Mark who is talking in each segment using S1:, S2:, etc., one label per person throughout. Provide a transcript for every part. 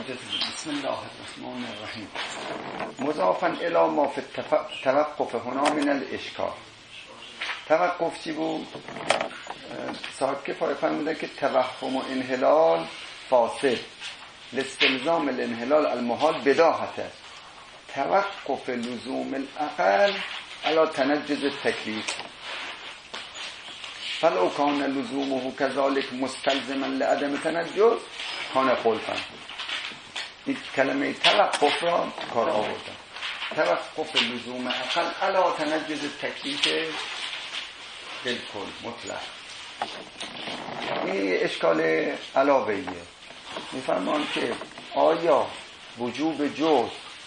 S1: بسم الله الرحمن الرحیم. مضافا الی ما فی توقف هنا من الاشکال. توقف چی بود؟ صاحب کفایه فرمودن که توهم و انحلال فاسد، لاستلزام الانحلال المحال بداهته، توقف لزوم العقل علی تنجز التکلیف، فلو کان لزومه کذالک مستلزما لعدم تنجز کان خلفا. این کلمه توقف را کار آوردن. توقف لزوم عقل علی تنجز التکلیف بالکل مطلق. این اشکال علاوه‌ایه. میفرمان که آیا وجوب جز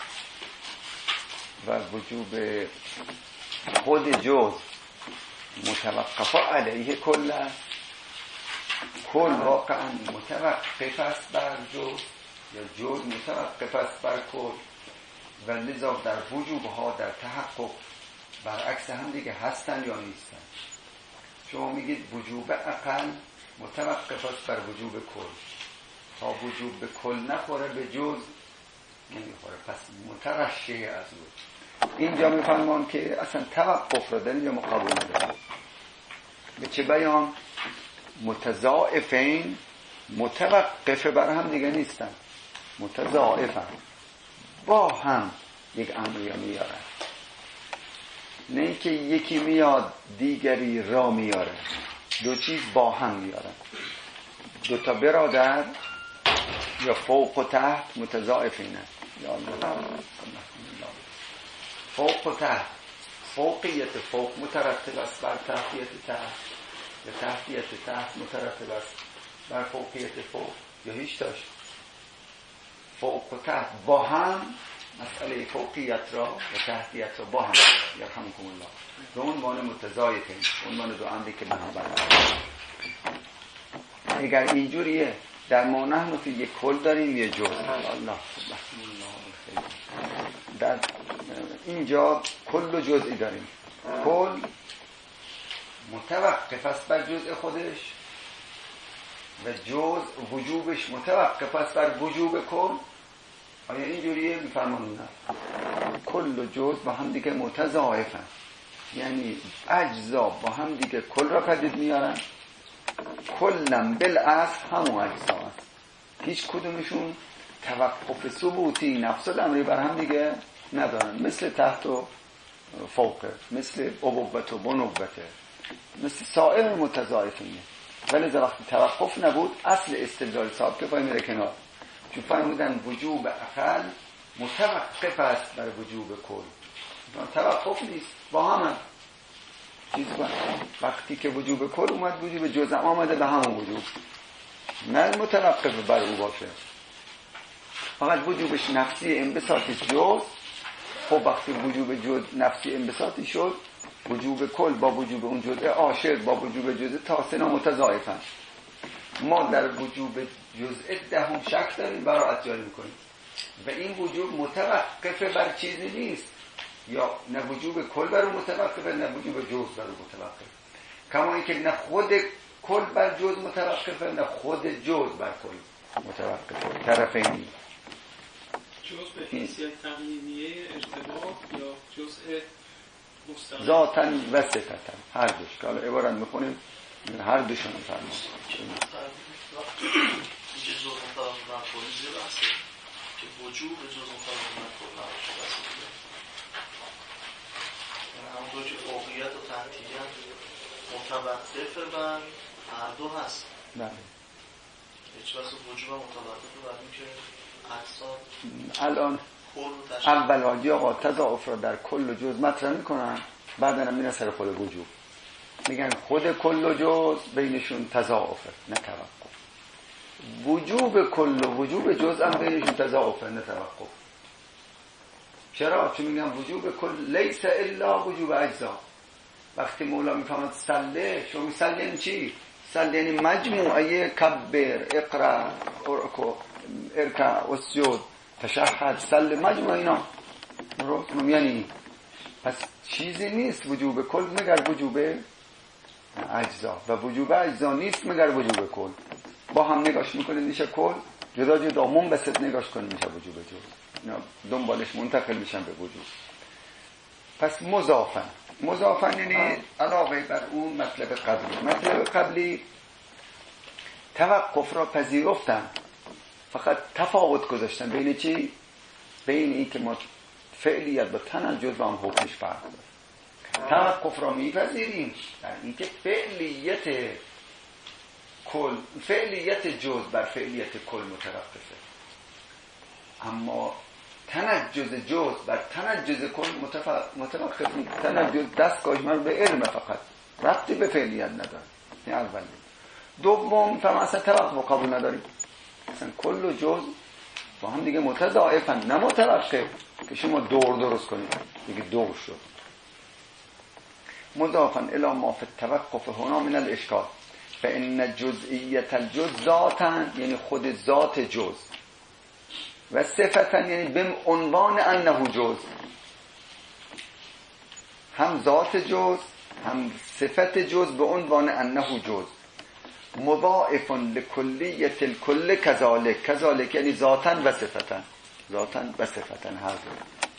S1: و وجوب خود جز متوقف علیه کل است؟ کل واقعا متوقف است بر جز یا جز متوقف است بر کل و لذا در وجوب ها در تحقق برعکس هم دیگه هستن یا نیستن؟ شما میگید وجوب عقل متوقف است بر وجوب کل، تا وجوب به کل نخوره به جز نمیخوره، پس مترشح از او. اینجا میفرمان که اصلا توقف را دلیل مقابل نداره. به چه بیان؟ متضاعفین متوقف بر هم دیگه نیستن، متضاعفن، با هم یک امری میارن، نه اینکه یکی میاد دیگری را میاره، دو چیز با هم میارن. دو تا برادر یا فوق و تحت متضاعفینه، یا فوق و تحت، فوقیت فوق مترتب است بر تحتیت تحت یا تحتیت تحت مترتب است بر فوقیت فوق یا هیچ داشت. فوق و تحت با هم مسئله فوقیت را و تحتیت را با هم یرحمکم الله به عنوان متضاعفین، عنوان دو امری که به هم برابر. اگر اینجوریه در ما نحن فی یک کل داریم یه جز، الله در اینجا کل و جزئی داریم. کل متوقف است بر جزء خودش و جزء وجوبش متوقف است بر وجوب کل. آیا اینجوریه؟ میفرمانون نه، کل و جزء با هم دیگه متضاعفن، یعنی اجزا با هم دیگه کل را پدید میارن. کلن بالاصل همون اجزا هست، هیچ کدومشون توقف ثبوتی نفس الامری بر هم دیگه ندارن، مثل تحت و فوق، مثل ابوت و بنوت، مثل سائر متضاعفینه. ولی وقتی توقف نبود اصل استدلال صاحب که پای میره کنار، چون فرمودن وجوب عقل متوقف است بر وجوب کل. توقف نیست، با هم چیز با. وقتی که وجوب کل اومد وجوب جزء آمده به همون وجوب، نه متوقف بر او باشه. فقط وجوبش نفسی انبساطی جز. خب وقتی وجوب جز نفسی انبساطی شد، وجوب کل با وجوب اون جزء عاشر با وجوب جزء تاسنا متضاعفن. ما در وجوب جزء دهم شک داریم، براءت جاری میکنیم و این وجوب متوقف بر چیزی نیست، یا نه وجوب کل بر اون متوقفه نه وجوب جز بر اون متوقف، کما اینکه نه خود کل بر جز متوقفه نه خود جز بر کل متوقفه، طرفینی.
S2: جز به حیثیت تقنینیه ارتباط یا جزء مستقل
S1: ذاتاً و صفتاً، هر دوش که حالا عبارت میخونیم هر دوشون فرمان
S3: اینجا جز مطابق مفعول زیر است که وجوب جز مطابق مفعول نباشه، بس دیگه همونطور که فوقیت و تحتیت متوقف بر هر دو هست.
S1: بله.
S3: هیچ واسه وجوب متوقف بر این که اجزا
S1: الان اول آجی آقا تضاعف را در کل و جز مطرح میکنن، بعد هم میرن سر خود وجوب، میگن خود کل و جز بینشون تضاعفه نه توقف. وجوب کل و وجوب جز هم بینشون تضاعفه نه توقف. چرا؟ چون میگن وجوب کل لیس الا وجوب اجزا. وقتی مولا میفهمد سله، شما سله یعنی چی؟ سله یعنی مجموعه کبر، اقرا، ارکع، اسجد، تشهد، سله، مجموعه اینا درست. یعنی پس چیزی نیست وجوب کل مگر وجوب اجزا و وجوب اجزا نیست مگر وجوب کل. با هم نگاش میکنید میشه کل جدا جدا منبسط نگاش کنیم میشه وجوب جز، اینا دنبالش منتقل میشن به وجود. پس مضافن یعنی علاوه بر اون مطلب قبلی توقف را پذیرفتن، فقط تفاوت گذاشتن بین چی؟ بین این که ما فعلیت با تنجز و هم حکمش فرق داره. توقف را میپذیریم در این که فعلیت جز بر فعلیت کل متوقفه، اما تنجز جز بر تنجز کل متوقف نیست. تنجز دستگاهش من به علم فقط ربطی به فعلیت نداره. این اولی. دوم فهم اصلا توقف قبول نداریم، اصلا کل و جز با هم دیگه متضاعفن نه متوقف که شما دور درست کنید دیگه دور شد. مضافن الی ما فی التوقف هنا من الاشکال فان جزئیت الجز ذاتن یعنی خود ذات جز و صفتن یعنی به عنوان انه جز، هم ذات جز هم صفت جز به عنوان انه جز. مضاعف لکلیت الکل کذالک یعنی ذاتن و صفتن هر دو.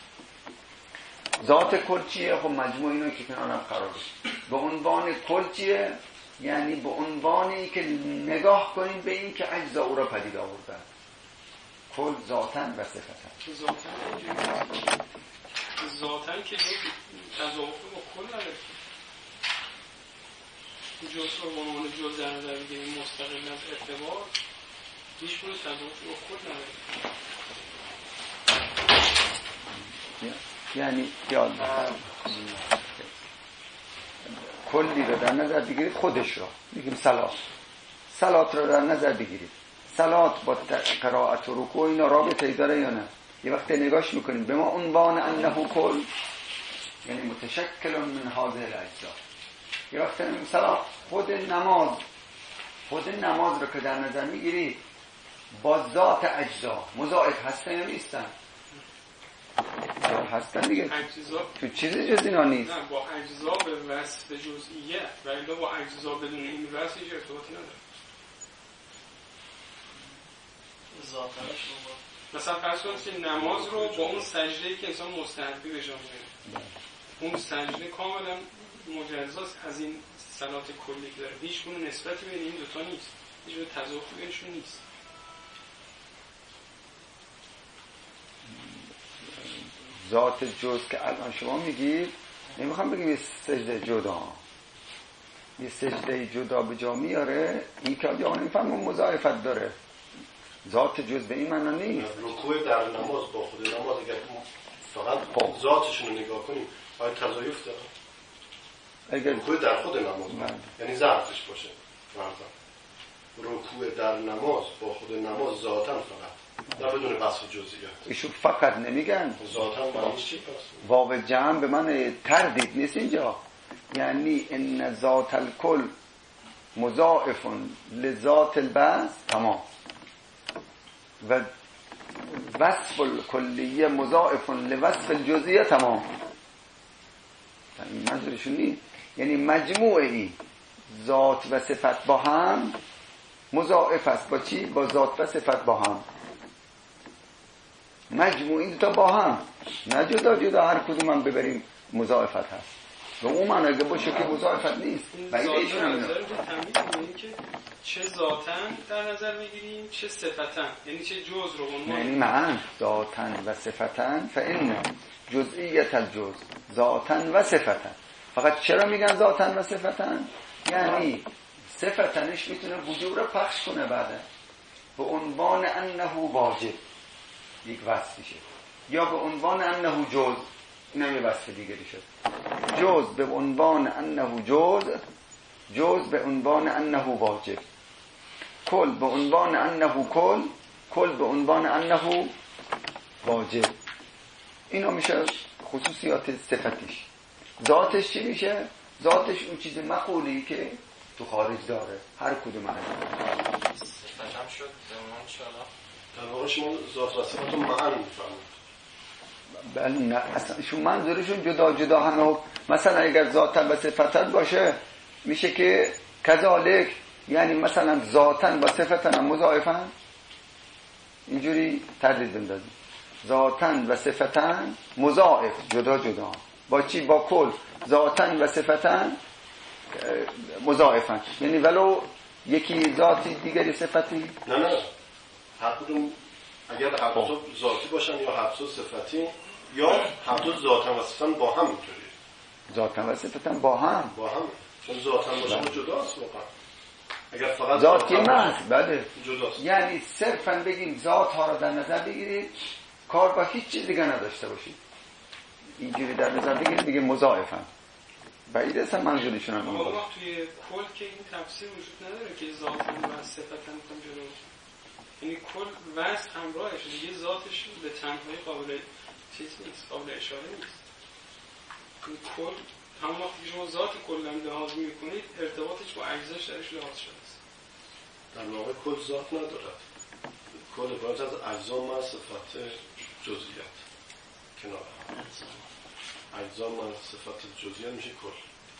S1: ذات کل چیه؟ خب مجموع اینا که کنارم قرار بشه. به عنوان کل چیه؟ یعنی به عنوانی که نگاه کنیم به این که اجزا او را پدید آوردن. کل ذاتن و صفتن.
S2: ذاتن که تضاعف با کل نداره. جز رو به عنوان جز در نظر بگیریم مستقل از ارتباط هیچ گونه تضاعف با کل نداره.
S1: یعنی کلی رو در نظر بگیرید، خودش رو میگیم صلات رو در نظر بگیرید. صلات با قرائت و رکوع اینا رابطه‌ای داره یا نه؟ یه وقت نگاش میکنیم به ما عنوان انه کل یعنی متشکل من هذه الاجزا. یه وقت مثلا خود نماز رو که در نظر میگیرید با ذات اجزا مضاعف هستن یا نیستن؟ هستن دیگه. تو چیزی جز اینا نیست.
S2: نه با اجزا به وصف جزئیه ولی با اجزا بدون این وصف هیچ ارتباطی نداره. مثلا فرض کنید که نماز رو با اون سجده‌ای که انسان مستحبی بهش می‌کنه، اون سجده کاملا مجزاست از این صلات کلی که داره، هیچ گونه نسبتی بین این دو تا نیست، هیچ گونه تضافری بینشون نیست.
S1: ذات جز که الان شما میگید، نمیخوام بگیم یه سجده جدا به جا میاره، این که آجا نمیفهم مضاعفت داره. ذات جز به این معنی نیست.
S4: رکوع در نماز با خود نماز اگر فقط ذاتشون رو نگاه کنیم آیا تضاعف داره؟ اگر رکوع در خود نماز یعنی ظرفش باشه رکوع در نماز با خود نماز ذاتاً فقط نه بدون وصف جزئیات.
S1: ایشون فقط نمیگن
S4: ذاتاً معنیش چی پس؟
S1: واو جمع به من تردید نیست اینجا، یعنی ان ذات الکل مضاعف لذات البعض تمام و وصف الکلیه مضاعف لوصف الجزئیه تمام. این منظورشون نیست، یعنی مجموعی ذات و صفت با هم مضاعف است با چی؟ با ذات و صفت با هم، مجموعی دو تا با هم، نه جدا جدا هر کدوم هم ببریم مضاعفت هست. و اون معنی اگه باشه که مضاعفت نیست.
S2: ذات در نظر تمیز که چه ذاتن در نظر میگیریم چه صفتن، یعنی چه جز رو عنوان
S1: یعنی معن ذاتن و صفتن فإن جزئیت الجز ذاتن و صفتن. فقط چرا میگن ذاتن و صفتن؟ یعنی صفتنش میتونه وجود رو پخش کنه بعدا به عنوان انه واجب یک وصفیشه، یا به عنوان انه جز اینم یه وصف دیگری شد. جز به عنوان انه جز به عنوان انه واجب، کل به عنوان انه کل به عنوان انه واجب. اینا میشه خصوصیات صفتش. ذاتش چی میشه؟ ذاتش اون چیز مخولی که تو خارج داره، هر کدوم هست.
S3: صفتم شد زمان شالا
S4: در واقع شما ذات و صفت رو معن میفهمید.
S1: بله نه اصلا شون منظورشون جدا جدا همه. مثلا اگر ذاتن و صفتن باشه میشه که کذالک، یعنی مثلا ذاتن و صفتن هم مضاعفن اینجوری تردید بندازیم. ذاتن و صفتن مضاعف، جدا جدا. با چی؟ با کل. ذاتن و صفتن مضاعفن، یعنی ولو یکی ذاتی دیگری صفتی.
S4: نه هر کدوم اگر هر دو ذاتی باشن یا هر دو صفتی یا هر دو ذاتن و صفتن با هم اینطوری.
S1: ذاتن و صفتن با هم
S4: چون ذاتن باشن جداست واقعا. اگر فقط
S1: ذات که محض بله
S4: جداست، یعنی
S1: صرفا بگیم ذات ها رو در نظر بگیرید، کار با هیچ چیز دیگه نداشته باشید، اینجوری در نظر بگیرید میگه مضاعفن. بعید اصلا منظورشون هم
S2: اما توی کل که این تفسیر وجود نداره که ذاتن و صفتن میتونم جدا باشه، یعنی کل وصف همراهش دیگه، ذاتش به تنهایی قابل چیز نیست، قابل اشاره نیست. این کل همون وقتی که شما ذات کل هم لحاظ میکنید ارتباطش با اجزاش درش لحاظ شده است.
S4: در واقع کل ذات ندارد، کل باید از اجزا و صفت جزئیات کنار اجزا و صفت جزئیات میشه کل.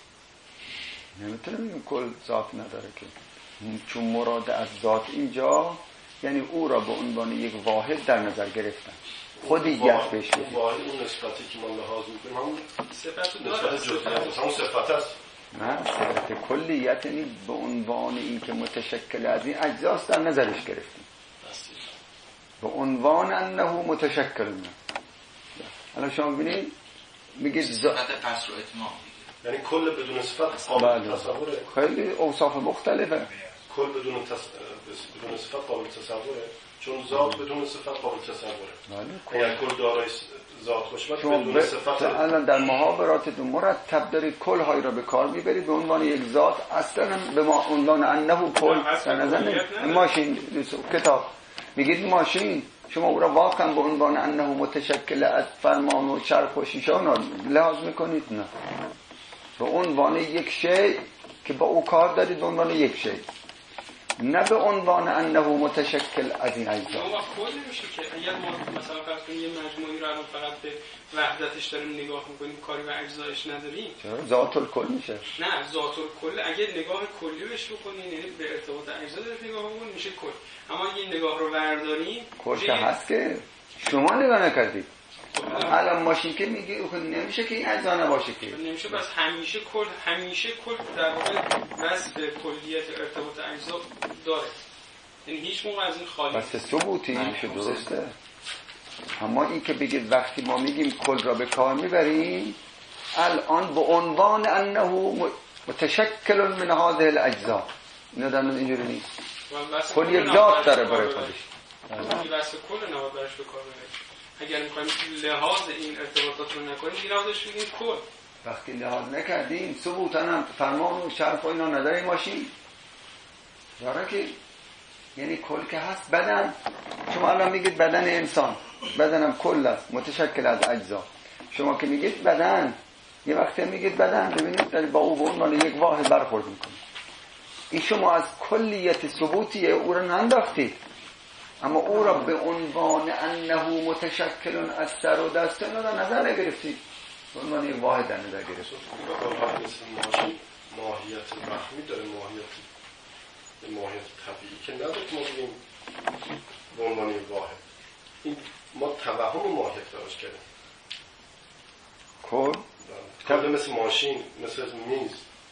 S1: نمیتونه بگیم کل ذات نداره که، چون مراد از ذات اینجا یعنی او را به عنوان یک واحد در نظر گرفتن، خودیت بهش بدیم.
S4: واحد اون نسبتی که ما لحاظ میکنیم همون
S2: صفت داره،
S4: جزئیات همون صفت است.
S1: نه، صفت کلیت یعنی به عنوان این که متشکل از این اجزاست در نظرش گرفتیم، به عنوان انه متشکل منه. الان شما ببینید میگید
S3: صفت قصر و اتمام،
S4: یعنی کل بدون صفت قابل تصوره،
S1: خیلی اوصاف مختلفه.
S4: کل بدون صفت قابل تصوره، چون ذات بدون صفت قابل تصوره. اگر کل دارای ذات باشه بدون صفت.
S1: الان در محاورات مرتب دارید کل های را به کار میبرید به عنوان یک ذات، اصلا به ما عنوان انه کل در نظر نمیگیرید. ماشین کتاب میگید ماشین، شما او را واقعا به عنوان انه متشکل از فرمان و چرخ و شیشه لحاظ میکنید؟ نه، به عنوان یک شی که با او کار دارید، به عنوان یک شی، نه به عنوان انه متشکل از این اجزا.
S2: اما کل نمیشه که اگر ما مثلا فرض کنیم یه مجموعی رو الان فقط به وحدتش داریم نگاه میکنیم، کاری به اجزایش نداریم،
S1: چرا ذات الکل میشه؟
S2: نه، ذات الکل اگر نگاه کلی بهش بکنین، یعنی به ارتباط اجزا دارید نگاه بکنین، میشه کل. اما اگه نگاه رو برداریم
S1: کل که هست که شما نگاه نکردید. الان ماشین که میگه نمیشه که این اجزا نباشه که
S2: نمیشه، بس همیشه کل در واقع وصف کلیت ارتباط اجزا داره، یعنی هیچ موقع از این خالی
S1: بس ثبوتی میشه. درسته، اما این که بگید وقتی ما میگیم کل را به کار میبریم الان به عنوان انه متشکل من هذه الاجزا، اینا در اینجوری نیست. کل یک ذات داره برای خودش،
S2: این وصف کل نباید برش به کار ببریم. اگر میخوایم لحاظ این ارتباطات رو نکنیم لحاظش بگیم کل.
S1: وقتی لحاظ نکردیم ثبوتا هم فرمان و شرف و اینا نداره ماشین داره که، یعنی کل که هست. بدن، شما الان میگید بدن انسان، بدنم کل است متشکل از اجزا. شما که میگید بدن، یه وقتی میگید بدن، ببینید دارید با او به عنوان یک واحد برخورد میکنید. این شما از کلیت ثبوتی او را ننداختید، اما او را به عنوان انه متشکل از سر و دست اینا در نظر نگرفتید، به عنوان یک واحد در نظر گرفتید.
S4: ماشین ماهیت وهمی داره، ماهیت طبیعی که نداره که ما بگیم به عنوان یک واحد. این ما توهم ماهیت براش کردیم. کل مثل ماشین، مثل میز،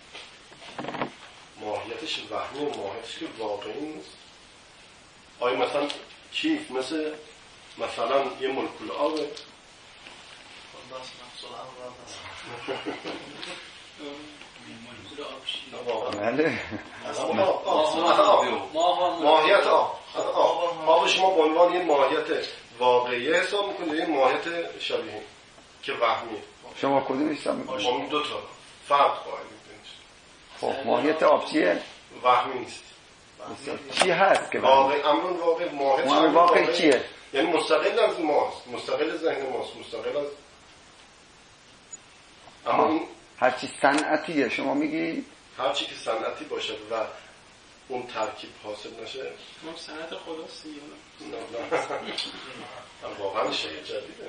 S4: ماهیتش وهمی و ماهیتش که واقعی نیست. آیا مثلا کیف مثلا یه مولکول آبه؟
S1: بله،
S4: ماهیت آب شما به عنوان یه ماهیت واقعی حساب میکنید، یه ماهیت شبیه که وهمی.
S1: شما کدوم حساب میکنید؟
S4: شما دو تا فرق قائل میکنید.
S1: خب ماهیت آب چیه؟
S4: وهمی نیست.
S1: چی هست که
S4: واقعی؟ امرون واقعی ماهیت
S1: واقعی چیه؟
S4: یعنی مستقل از ماست، مستقل ذهن ماست، مستقل از اما
S1: هرچی صنعتیه شما میگی؟
S4: هرچی که صنعتی باشه و اون ترکیب حاصل نشه
S2: ما صنعت خلاص دیگه
S4: نه واقعا شیء جدیده.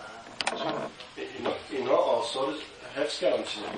S4: اینا آثار حفظ کردن چیزی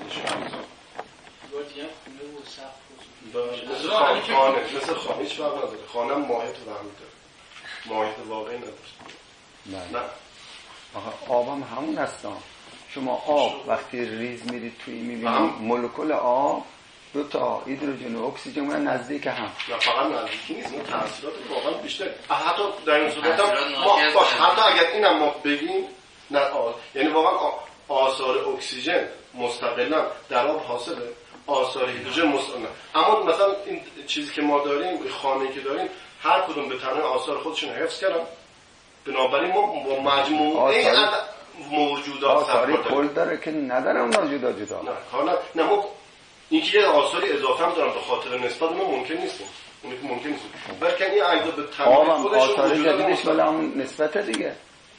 S2: مثل
S4: خانه هیچ فرق نداره. خانه ماهیت وهمی داره. ماهیت واقعی نداره.
S1: بله.
S4: نه
S1: آخه آب هم همون هستن. شما آب وقتی ریز میرید توی میبینید مولکول آب دو تا هیدروژن و اکسیژن میان نزدیک هم.
S4: نه فقط نزدیکی نیست، این تاثیرات واقعا بیشتر. حتی در این صورت هم باش حتی اگر اینم ما بگیم نه یعنی واقعا آثار اکسیژن مستقلا در آب حاصله، آثار هیدروژن مستقلا. اما مثلا این چیزی که ما داریم، خانه‌ای که داریم، هر کدوم به تنهایی آثار خودشون حفظ کردن. بنابراین ما با مجموعه موجودات
S1: آثاری کل داره که نداره اون جدا.
S4: نه کار نه ما اینکه یه آثاری اضافه هم دارن به خاطر نسبت ما ممکن نیست. اون که ممکن نیست. بلکه این اجزا به تنهایی خودشون
S1: آثار جدیدش ولی همون نسبت دیگه.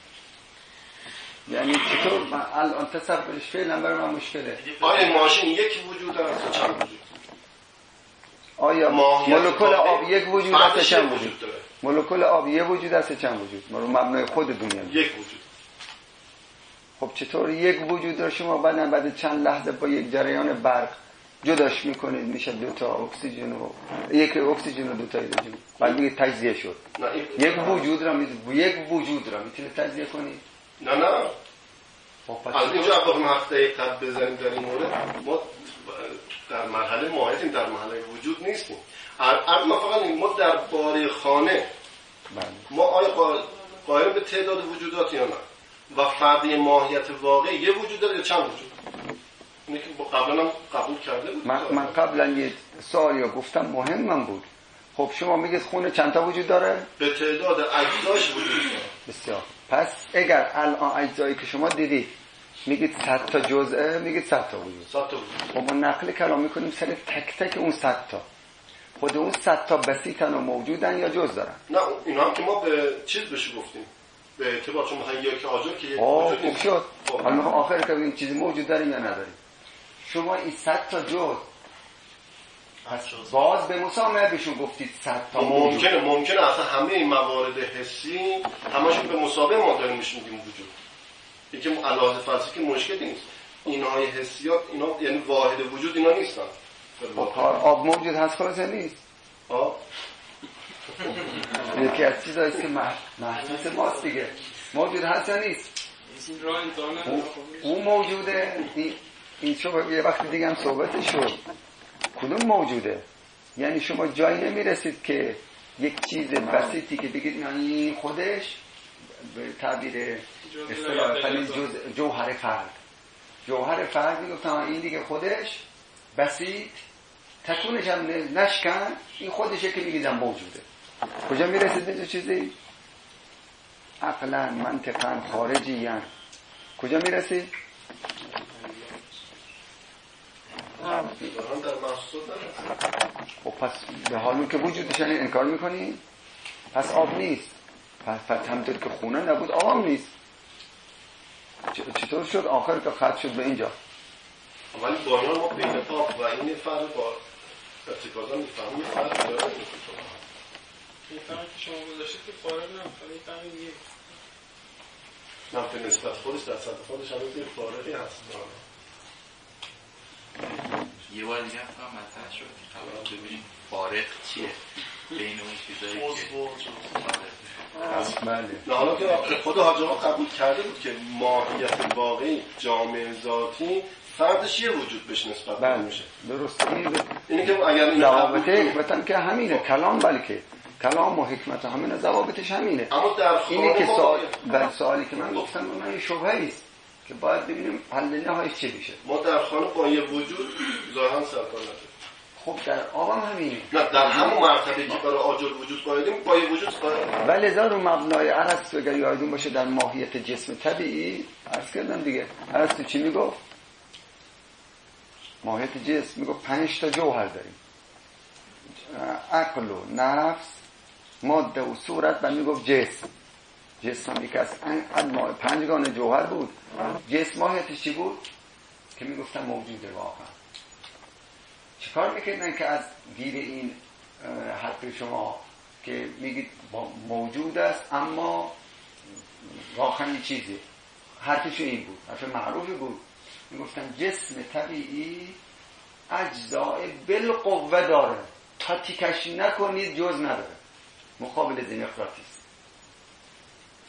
S1: یعنی چطور من الان تصورش فعلا برای من مشکله.
S4: آیا ماشین یک وجود داره یا چند وجود؟
S1: آیا مولکول آب یک وجود است چند وجود داره؟ مولکول آب یک وجود است چند وجود؟ ما رو مبنای خود دنیا
S4: یک وجود.
S1: خب چطور یک وجود داره شما بعد چند لحظه با یک جریان برق جداش میکنید میشه دو تا اکسیژن و یک اکسیژن و دو تا هیدروژن بعد میگه تجزیه شد. یک وجود را میتونید تجزیه کنید؟
S4: نه از اینجا اگه هفته قد بزنیم در این مورد ما در مرحله ماهیتیم، در مرحله وجود نیستیم. ما فقط ما در باره خانه ما آیا قائل به تعداد وجودات یا نه و فردی ماهیت واقعی یه وجود داره یا چند وجود؟ اینه که قبلا هم قبول کرده بود.
S1: من قبلا یه سوالی گفتم مهمم بود. خب شما میگید خونه چند تا وجود داره؟
S4: به تعداد اجزاش وجود داره.
S1: بسیار. پس اگر الان اجزایی که شما دیدید میگید 100 تا جزءه، میگید 100 تا وجود.
S4: 100 تا وجود.
S1: خب ما نقل کلام میکنیم سر تک تک اون 100 تا. خود اون 100 تا بسیطن و موجودن یا جز دارن؟
S4: نه اینا هم که ما به چیز بهش گفتیم. به اعتبار چون مثلا یک آجر که یک وجود نیست.
S1: شد. حالا آخر که این چیزی موجود داریم یا نداریم. شما این 100 تا جز باز به مسامحه بهشون گفتید 100 تا موجود.
S4: ممکنه اصلا همه این موارد حسی همشون به مسابقه ما داریم میگیم وجود. یکی علاوه فلسفی که مشکلی نیست. اینهای حسیات اینا یعنی واحد وجود اینا نیستن.
S1: آب موجود هست خلاصه نیست. یکی از چیزایی که محسوس ماست دیگه. موجود هست یا نیست؟ اون موجوده. این شما یه وقت دیگه هم صحبت شد. کدوم موجوده؟ یعنی شما جایی نمیرسید که یک چیز بسیطی که بگید این خودش به تعبیر اصطلاح جوهر فرد میگفتم این دیگه خودش بسیط تکونش هم نشکن این خودشه که میگیدم موجوده. کجا میرسید به چیزی؟ عقلا منطقا خارجی کجا میرسید؟ خب پس به حالون که وجودش انکار میکنی پس آب نیست. پس همطور که خونه نبود آب نیست. چطور شد آخر که خط شد به اینجا؟
S4: ولی بایان ما بین آب و این فرق با ارتکازا میفهمیم فرق داره.
S2: این فرق که شما گذاشتید که فارغ نمیخواد این فرق دیگه
S4: نه به نسبت خودش در سطح خودش هم یه فارقی هست.
S5: یه بار دیگه هم مطرح شد که ببینیم فارق چیه بین اون چیزایی که
S4: نه حالا که خود حاج آقا قبول کرده بود که ماهیت واقعی جامعه ذاتی فردش یه وجود بهش نسبت میشه.
S1: درست.
S4: اینه که اگر این
S1: ضوابط حکمت که همینه کلام بلکه کلام و حکمت همینه ضوابطش همینه.
S4: اما در
S1: اینه که در سوالی که من گفتم من این شبهه است که باید ببینیم حل نهاییش چه میشه.
S4: ما در خانه با یه وجود ظاهرا سرکار نداریم.
S1: خب در آبم همینه.
S4: نه در همون مرتبه که برای آجر وجود قائلیم با یه وجود قائلیم.
S1: ولی لذا رو مبنای ارسطو اگر یادتون باشه در ماهیت جسم طبیعی عرض کردم دیگه ارسطو چی میگفت؟ ماهیت جسم میگفت 5 تا جوهر داریم. عقل و نفس ماده و صورت و میگفت جسم هم یک از انواع 5 گانه جوهر بود. جسم ماهیتش چی بود؟ که میگفتن موجوده واقعا. چیکار میکنن که از گیر این حرف شما که میگید موجود است اما واقعا چیزی حرفشون این بود، حرف معروفی بود، میگفتن جسم طبیعی اجزای بالقوه داره تا تیکش نکنید جز نداره، مقابل دموکراتیسم.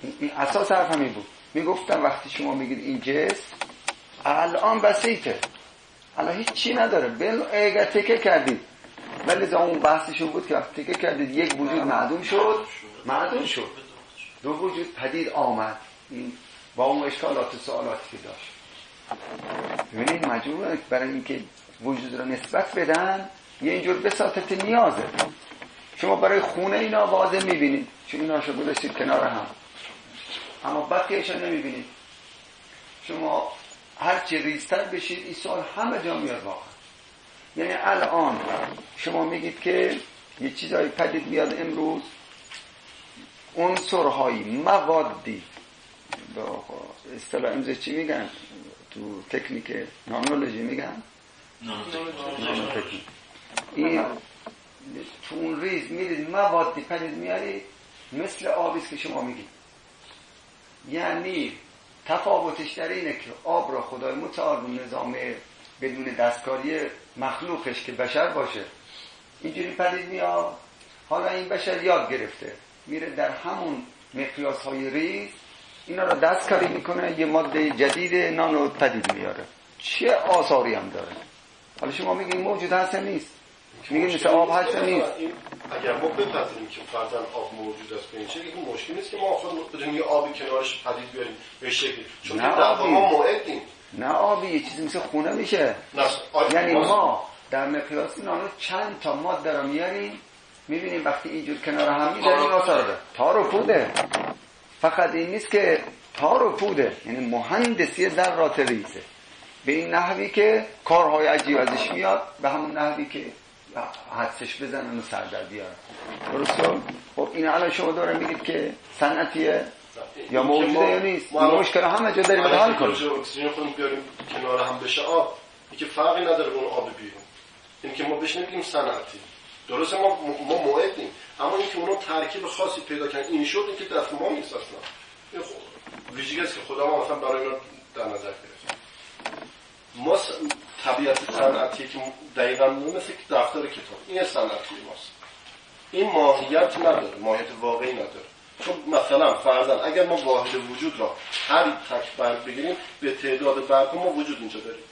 S1: این اساس حرف همین بود. میگفتم وقتی شما میگید این جسم الان بسیطه، الان هیچ چی نداره، اگر تکه کردید، ولی از اون بحثشون بود که وقتی تکه کردید یک وجود معدوم شد، دو وجود پدید آمد. این با اون اشکالات و سوالاتی که داشت. ببینید مجبورن برای اینکه وجود رو نسبت بدن یه اینجور بساطت نیازه. شما برای خونه اینا واضح میبینید چون اینا شو گذاشتید کنار هم، اما بقیه‌اشو نمیبینید. شما هرچی ریزتر بشید این سوال همه جا میاد واقعا. یعنی الان شما میگید که یه چیزایی پدید میاد امروز، عنصرهایی، موادی، به اصطلاح امروز چی میگن تو تکنیک نانولوژی میگن؟ این تو اون ریز میدید موادی پدید میارید مثل آبیست که شما میگید. یعنی تفاوتش در اینه که آب را خدای متعال نظام بدون دستکاری مخلوقش که بشر باشه اینجوری پدید میاد. حالا این بشر یاد گرفته میره در همون مقیاس های ریز اینا را دستکاری میکنه، یه ماده جدید نانو پدید میاره. چه آثاری هم داره. حالا شما میگید موجود هست نیست، میگید مثل آب هست نیست.
S4: اگر ما بپذیریم که فرضاً آب موجود است، این چه این مشکلی نیست که ما خودمون بدونیم یه آبی کنارش پدید بیاریم به شکلی، چون که در ما موعدیم.
S1: نه آبی یه چیزی مثل خونه میشه. یعنی ما در مقیاس نانو چند تا ماده رو میاریم میبینیم وقتی اینجور کنار هم میذاریم آثار داره. تار و پوده. فقط این نیست که تار و پوده، یعنی مهندسی ذرات ریزه به این نحوی که کارهای عجیب ازش میاد، به همون نحوی که حدسش بزنن و سر در بیارن. درسته؟ خب این الان شما داره میگید که صنعتیه یا موجوده یا نیست. این مشکل همه جا داریم حل کنیم.
S4: اکسیژن خودمون بیاریم کنار هم بشه آب، این که فرقی نداره اون آب بیرون. این که ما بهش نمیگیم صنعتی. درسته ما موعدیم، اما این که اونو ترکیب خاصی پیدا کردن این شد، این که دست ما نیست اصلا. این ویژگی است که خدا ما مثلا برای اینا در نظر گرفت. ما طبیعت صنعتی که دقیقاً مثل دفتر کتاب این صنعتی ماست. این ماهیت نداره، ماهیت واقعی نداره. چون مثلا فرضاً اگر ما واحد وجود را هر تک برگ بگیریم به تعداد برگ ما وجود اینجا داریم.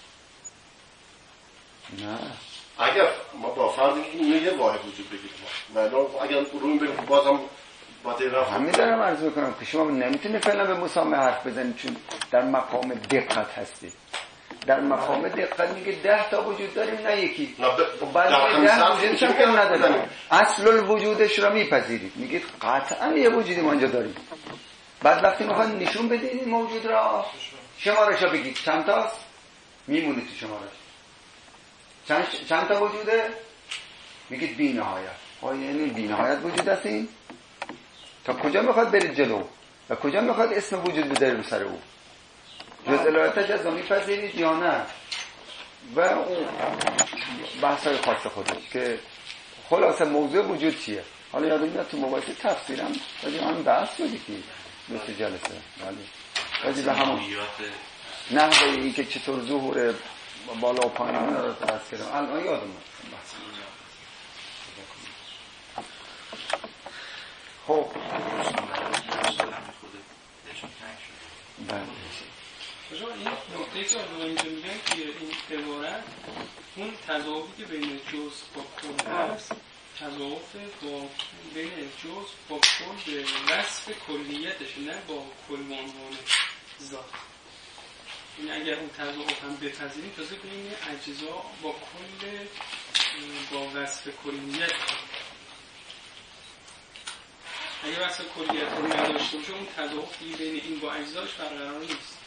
S1: نه
S4: اگر ما با فرض اینکه یه واحد وجود بگیریم ولی اگر روی بریم بازم با دقت
S1: همین دارم عرض میکنم که شما نمیتونید فعلا به مسامه حرف بزنید چون در مقام دقت هستید. در مقام دقت میگه 10 تا وجود داریم نه یکی. خب بعد 10 وجودش هم که نداریم. اصل الوجودش را میپذیرید، میگید قطعا یه وجودی ما اینجا داریم. بعد وقتی میخواد نشون بدید این موجود را شمارش را بگید چند تاست میمونه تو شمارش. چند تا وجوده؟ میگید بی نهایت. یعنی بی نهایت وجود است این؟ تا کجا میخواد برید جلو؟ و کجا میخواد اسم وجود بذارید رو سر او؟ جز الهیت جزا میپذیرید یا نه؟ و اون بحثای خاص خودش که خلاصه موضوع وجود چیه؟ حالا یادم میاد تو مباحث تفسیرم ولی همین بحث بودی که مثل جلسه ولی به همون نحوه این که چطور ظهور بالا و پایین رو درست کردم الان یادم خب
S2: این نقطه‌ای که اینجا میگن که این عبارت اون تضافی که بین جزء با کل هست تضاف با بین جزء با کل به وصف کلیتش نه با کل عنوان ذات. این اگر اون تضاف هم بپذیریم تازه بین اجزا با کل با وصف کلیت. اگر وصف کلیت رو نداشته باشه اون تضافی بین این با اجزاش برقرار نیست.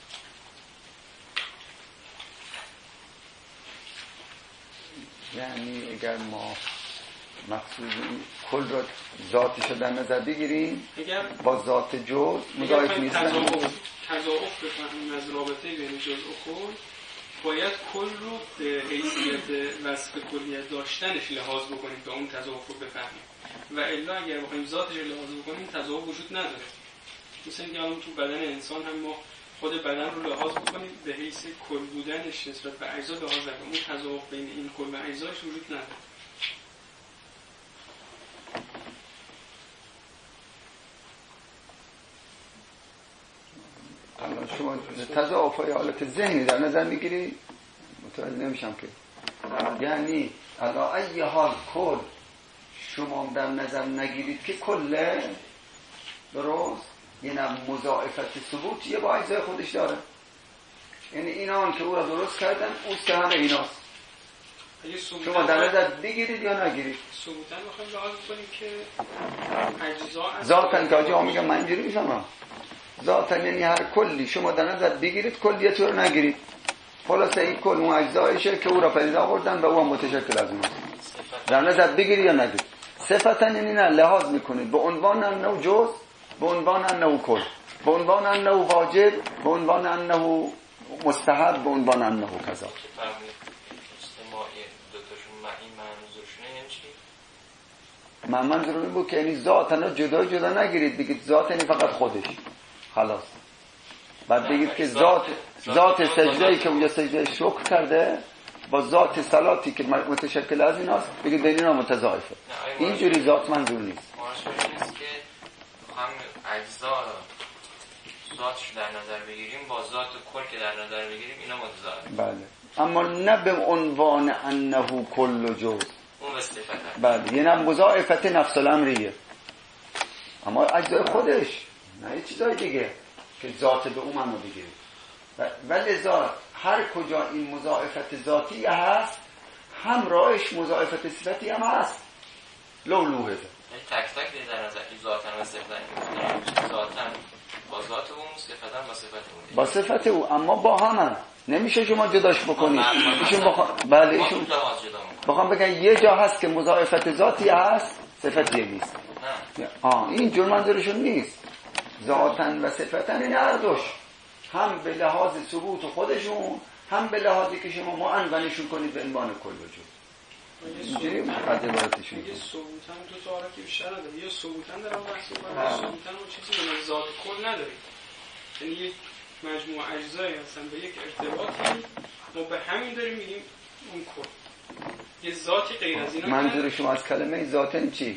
S1: یعنی اگر ما مقصود کل را ذاتش رو در نظر بگیریم با ذات جزء مضاعف نیستن.
S2: تضاعف بفهمیم از رابطه بین جزء و کل باید کل رو به حیثیت وصف کلیت داشتنش لحاظ بکنیم تا اون تضاعف رو بفهمیم و الا اگر بخوایم ذاتش رو لحاظ بکنیم تضاعف وجود نداره. مثل اینکه الان تو بدن انسان هم ما خود بدن رو لحاظ بکنیم به حیث کل بودنش نسبت به اجزا لحاظ نکنیم اون تضاعف بین این کل و اجزاش وجود نداره.
S1: شما تضاعف‌های حالت ذهنی در نظر میگیری؟ متوجه نمیشم که یعنی علا ای حال کل شما در نظر نگیرید که کله درست یعنی مضاعفت ثبوت یه با اجزای خودش داره، یعنی اینا که او را درست کردن اوست که همه ایناست. شما در نظر بگیرید یا نگیرید
S2: ثبوتاً میخوایم لحاظ کنیم که اجزا
S1: ذاتاً که آجا میگم من اینجوری میفهمم ذاتاً یعنی هر کلی شما در نظر بگیرید کلیت رو نگیرید. خلاصه این کل اون اجزایشه که او را پدید آوردن و او هم متشکل از اون در نظر بگیرید یا نگیرید. صفتاً یعنی نه لحاظ میکنید به عنوان انه جز، به عنوان انه کل، به عنوان انه واجب، به عنوان انه مستحب، به عنوان انه کذا. من منظور این بود که یعنی ذاتنا جدا نگیرید، بگید ذات یعنی فقط خودش خلاص. بعد بگید که ذات سجده‌ای که اونجا سجده شکر کرده با ذات صلاتی که متشکل از ایناست بگید بین اینا متضاعفه. اینجوری ذات منظور نیست.
S6: معنیش نیست که هم اجزا ذاتش در نظر بگیریم با ذات کل که در نظر بگیریم اینا متضاعفه.
S1: بله اما نه به عنوان انه کل جز
S6: اون استفاده.
S1: بله یعنی مضاعفت نفس الامریه اما اجزای خودش نه یه چیزای دیگه که ذات به اون منو بگیرید. ولی ذات هر کجا این مضاعفت ذاتی هست همراهش مضاعفت صفتی هم هست. لولوهه
S6: تک تک در نظر ذاتن و صفتن ذاتن با ذات اون صفتن با صفت اون
S1: با صفت او اما با هم نمیشه شما جداش بکنید. ایشون بله ایشون بخوام بگن یه جا هست که مضاعفت ذاتی هست صفتی نیست. این جور منظورشون نیست. ذاتن و صفتن این هر دوش هم به لحاظ ثبوت خودشون هم به لحاظی که شما معنونشون کنید به عنوان کل وجود. اینجوری مقدر عبارتشون
S2: یه ثبوتن دو تا آره که بیشتر نداره. یه ثبوتن دارم بحث می‌کنم، ثبوتن اون چیزی به ذات کل نداره. یعنی یک مجموعه اجزایی هستن به یک ارتباطی ما به همین داریم میگیم اون کل. یه ذاتی غیر از اینا.
S1: منظور شما از کلمه ذاتن چی؟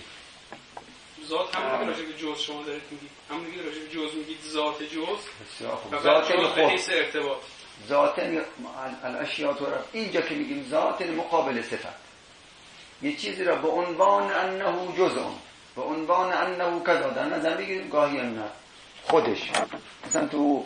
S2: ذات همون که راجع به جز شما دارید میگید. همون که راجع به جز میگید ذات جز.
S1: ذات
S2: به حیث ارتباط.
S1: ذات الاشیاء تو اینجا که میگیم ذات مقابل صفت. یه چیزی را به عنوان انه جزء، به عنوان انه کذا در نظر بگیریم گاهی نه خودش. مثلا تو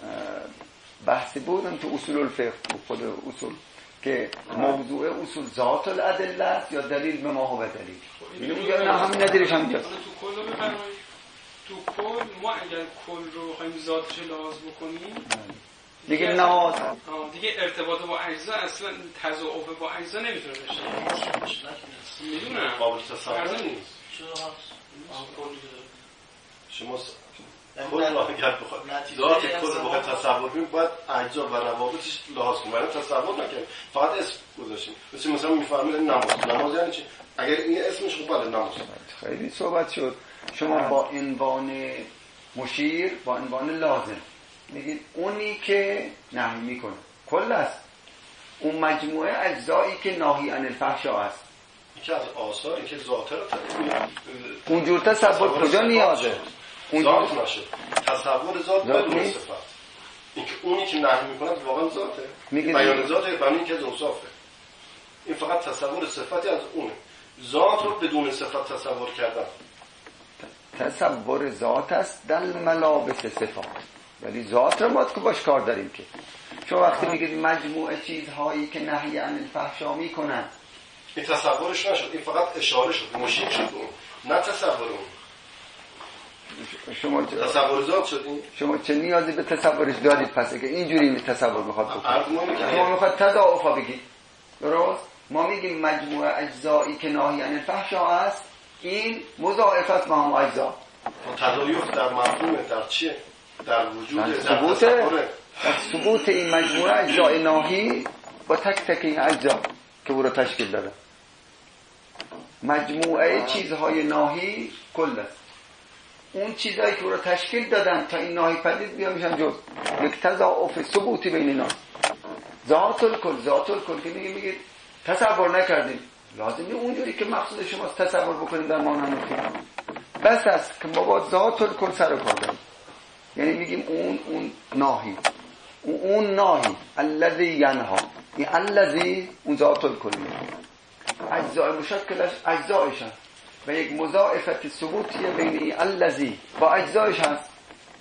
S1: بحثی بودم تو اصول الفقه خود اصول که موضوع اصول ذات الادله است یا دلیل به ما هو دلیل. میگم نه همین ندیرش همینجاست.
S2: تو کل رو بفرمایید. تو کل ما اگر کل رو بخوایم ذاتش لحاظ بکنیم
S1: دیگه نماز
S2: دیگه ارتباط با اجزا اصلا تضاعف با اجزا نمیتونه بشه. میدونم
S4: قابل تصور نیست. شما کل را اگر بخواد ذات کل رو بخواد تصور کنید باید اجزا و روابطش لحاظ کنید. برای تصور نکنید فقط اسم گذاشتیم. مثلا میفهمید نماز یعنی چی؟ اگر این اسمش خوب بله نماز.
S1: خیلی صحبت شد. شما با عنوان مشیر با عنوان لازم میگید اونی که نهی میکنه کل است. اون مجموعه اجزایی که ناهی عن الفحشاء است.
S4: یکی از آثاری که ذات رو
S1: اونجور تصور کجا نیازه؟
S4: ذات نشه. تصور ذات بدون صفت. اینکه اونی که نهی میکنه واقعا ذاته. بیان ذاته برای اینکه از اوصافه. این فقط تصور صفتی از اونه. ذات رو بدون صفت تصور کردن.
S1: تصور ذات است در ملابس صفات. ولی ذات رو باید که باش کار داریم که چون وقتی میگید مجموعه چیزهایی که نهی عن الفحشاء میکنن
S4: این تصورش نشد. این فقط اشاره شد مشیر شد اون نه تصور اون.
S1: شما
S4: تصور ذات شد این.
S1: شما چه نیازی به تصورش دارید پس که اینجوری تصور میخواد بکنید شما میخواد تضاعفا بگید درست ما میگیم مجموعه اجزایی که ناهی عن الفحشاء است این مضاعف است با هم اجزا.
S4: تضاعف در مفهوم در چیه؟ در وجود
S1: در ثبوت این مجموعه اجزای ناهی با تک تک این اجزا که او را تشکیل داده. مجموعه چیزهای ناهی کل است. اون چیزهایی که او را تشکیل دادن تا این ناهی پدید بیا میشن جز. یک تضاعف ثبوتی بین اینا. ذات الکل که میگید تصور نکردیم لازمی اونجوری که مقصود شماست تصور بکنیم در مانند بس است که ما با ذات الکل سر و کار داریم. یعنی میگیم اون ناهی، اون ناهی الذی ینها، این الذی اون ذات الکلی، اجزای مشکلش اجزایشن و یک مضاعفت ثبوتیه بین این الذی با اجزایش هست.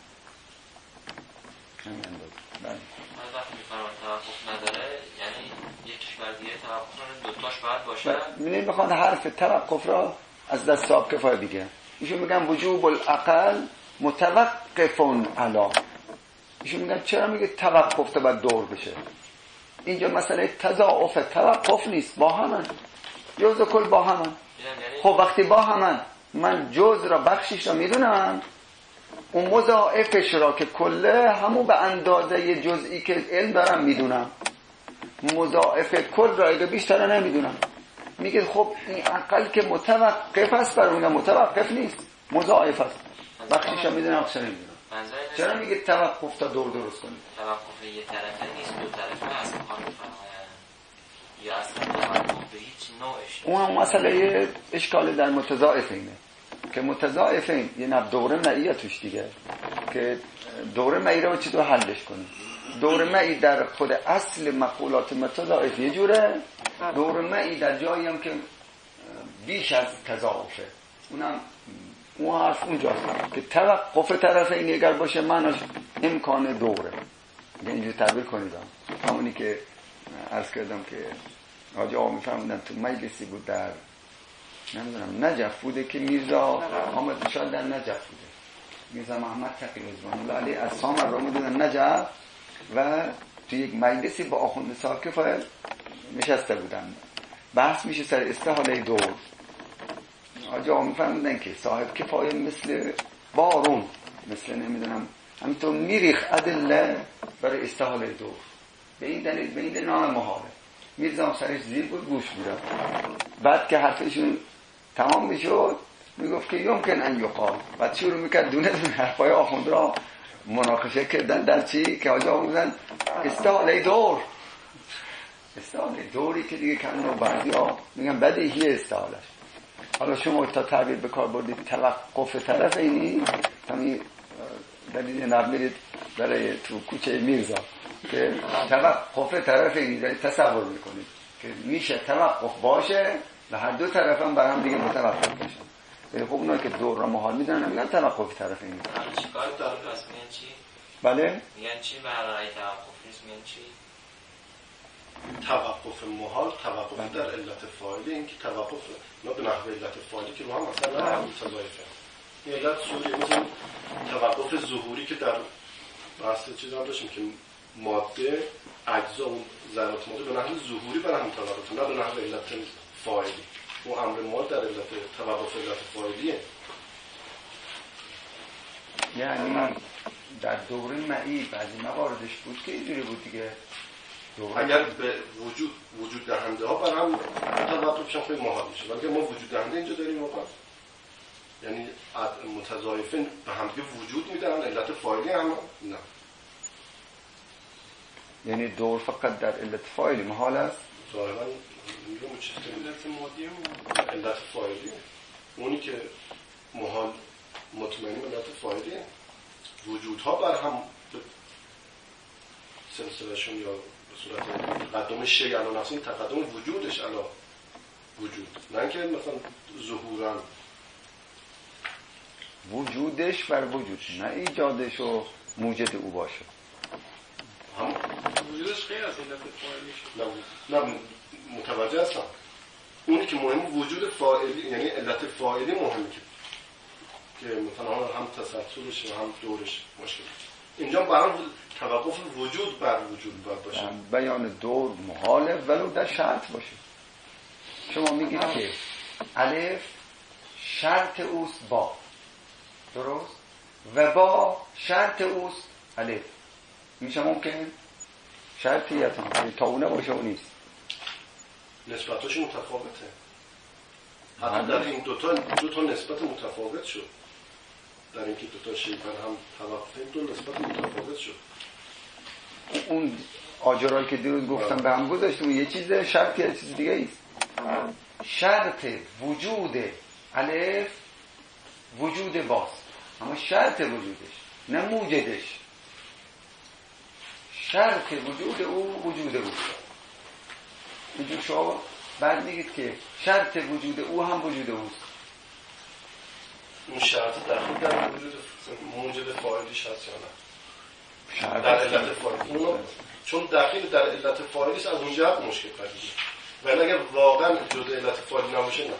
S6: وقتی میفرمان توقف نداره یعنی یکیش بعد دیگه توقف نداره، دوتاش باید باشه.
S1: میخوان حرف توقف را از دست صاحب کفایه بگیرن. ایشون میگن وجوب العقل متوقف علی. ایشون میگن چرا میگه توقف تا باید دور بشه؟ اینجا مسئله تضاعف توقف نیست، با همن جز کل با همن. خب وقتی با همن من جز را بخشش را میدونم، اون مضاعفش را که کله همون به اندازه جزئی که علم دارم میدونم، مضاعف کل را اگه بیشتر نمیدونم. میگه خب این عقل که متوقف است، برای اونم متوقف نیست، مضاعف است، بخشش را میدونم بخشش نمیدونم. چرا میگه توقف تا دور درست کنید؟
S6: توقف یه طرفه نیست، دو طرفه هست. یا اصلا توقف به هیچ نوعش.
S1: اون هم مسئله اشکال در متضاعفینه که متضاعفین یه نب دوره معیه توش دیگه، که دوره معی رو چطور حلش کنیم؟ دوره معی در خود اصل مقولات متضاعف یه جوره، دوره معی در جایی هم که بیش از تضاعفه، اون حرف اونجاست که توقف طرفین اگر باشه معناش امکان دوره. اینجور تعبیر کنید. همونی که عرض کردم که حاجی آقا میفرمودن تو مجلسی بود در نمیدونم نجف بوده که میرزا حامد شاد در نجف بوده، میرزا محمد تقی رضوان الله علیه از سامر رو میدونن نجف، و تو یک مجلسی با آخوند صاحب کفایه نشسته بودن، بحث میشه سر استحاله دور. حاجی آقا میفرمودن که صاحب کفایه مثل بارون، مثل نمیدونم همینطور میریخ ادله برای استحاله دور، به این دلیل نام محاله. میرزا سرش زیر بود گوش میداد. بعد که حرفشون تمام میشد میگفت که یمکن ان یقال، بعد شروع میکرد دونه دونه حرفای آخوند را مناقشه کردن در چی که حاجی آقا میگن استحاله دور، استحاله دوری که دیگه کنو بعضی ها میگن بدیهی استحالش. حالا شما تا تعبیر به کار بردید توقف طرف اینی همین دلیل نمیرید برای تو کوچه میرزا که توقف طرف اینی تصور میکنید که میشه توقف باشه و هر دو طرف هم برام دیگه متوقف باشن. ولی خب اونایی که دور را محال میدونن نمیگن توقف طرف اینی.
S6: چیکار داره پس میگن چی؟
S1: بله؟
S6: میگن چی برای توقف نیست؟ میگن چی؟
S4: توقف محال، توقف در علت فاعلی، این که توقف نه به نحوه علت فاعلی که رو هم مثلا متضاعفه. این علت سوری مثل توقف ظهوری که در بحث چیز هم داشتیم که ماده اجزا اون ذرات ماده به نحوه ظهوری برای هم توقف، نه به نحوه علت فاعلی. اون امر مال در علت توقف علت فاعلیه.
S1: یعنی در دوره معی بعضی مواردش بود که اینجوری بود دیگه.
S4: اگر به وجود دهنده ها بر هم توقف بشن خیلی محال میشه، ولی ما وجود دهنده اینجا داریم واقعا، یعنی متضاعفین به هم وجود میدن، علت فاعلی هم نه،
S1: یعنی دور فقط در علت فاعلی محال است.
S4: ظاهرا میگم چیز که
S2: علت مادی
S4: علت فاعلی اونی که محال مطمئنی علت فاعلیه. وجودها بر هم سلسلهشون یا به صورت تقدم شیء علی نفس، این تقدم وجودش علی وجود، نه اینکه مثلا ظهورا
S1: وجودش بر وجود، نه ایجادش و موجد او باشه.
S4: هم
S2: وجودش خیلی از علت فاعلی
S4: نه متوجه هستم. اونی که مهم وجود فاعلی، یعنی علت فاعلی مهمه که مثلا هم تسلسلش و هم دورش مشکل. اینجا برای توقف وجود بر وجود باید باشه.
S1: بیان دور محاله ولو در شرط باشه. شما میگید که الف شرط اوست با، درست؟ و با شرط اوست الف. میشه ممکن؟ شرطیت هم تا اونه باشه و نیست.
S4: نسبتش متفاوته. حتی در این دوتا نسبت متفاوت شد. در اینکه دوتا شیء بر هم توقف، دو نسبت متفاوت شد.
S1: اون آجرایی که دیروز گفتم به هم گذاشتم یه چیز شرط یه چیز دیگه ایست. شرط وجود الف وجود باست، اما شرط وجودش نه موجدش. شرط وجود او وجود او. اینجور شما بعد میگید که شرط وجود او هم وجود اوست.
S4: اون شرط داخل در وجود موجد فاعلیش هست یا نه؟
S1: شرط
S4: در علت فاعلی اونو چون داخل در علت فاعلیش از اونجا مشکل پیدا میشه. ولی اگر واقعا جزء علت فاعلی نباشه نه.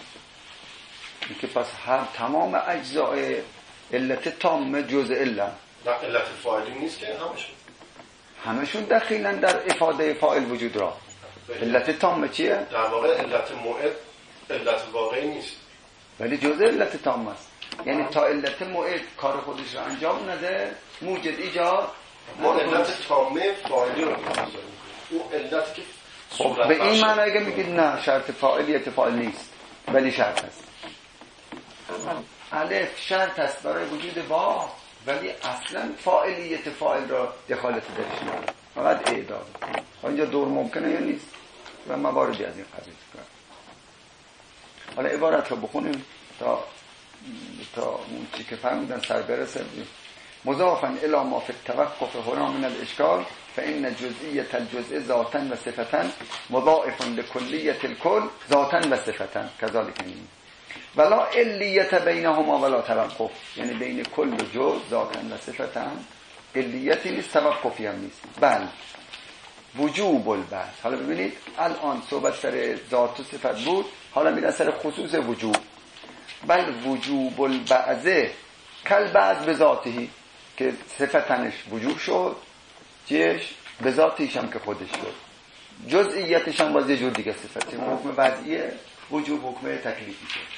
S1: که پس هر تمام اجزای علت تام جزء علت.
S4: نه علت فاعلی نیست که
S1: همشون دخیلن در افاده فاعل وجود را. علت تام چیه؟
S4: در واقع علت موعد علت واقعی نیست.
S1: ولی جزء علت تام است. یعنی تا علت موعد کار خودش رو انجام نده موجد ایجاد
S4: ما علت تامه فاعلی رو می‌ذاریم. اون علت که
S1: خب به این معنی اگه میگید نه شرط فاعلیت فاعل نیست ولی شرط است. الف شرط است برای وجود با ولی اصلا فاعلیت فاعل را دخالت درش نداره. فقط اعداد. اینجا دور ممکنه یا نیست و مواردی از این قبیل کنه. حالا عبارت رو بخونیم تا اون چی که فرمودن سر برسه. مضافا الی ما فی التوقف هنا من الاشکال فان جزئیه الجزء ذاتا و صفتا مضاعف لکلیه الکل ذاتا و صفتا كذلك نیم ولا علیت بینهما ولا توقف. یعنی بین کل و جزء ذاتا و صفتا علیتی نیست توقفی هم نیست. بل وجوب البعض. حالا ببینید الان صحبت سر ذات و صفت بود حالا میرن سر خصوص وجوب. بل وجوب البعض کل بعض به ذاتهی که صفتنش وجوب شد جش به ذاتیش هم که خودش شد جزئیتش هم باز یه جور دیگه صفته حکم وضعیه وجوب حکم تکلیفی شد.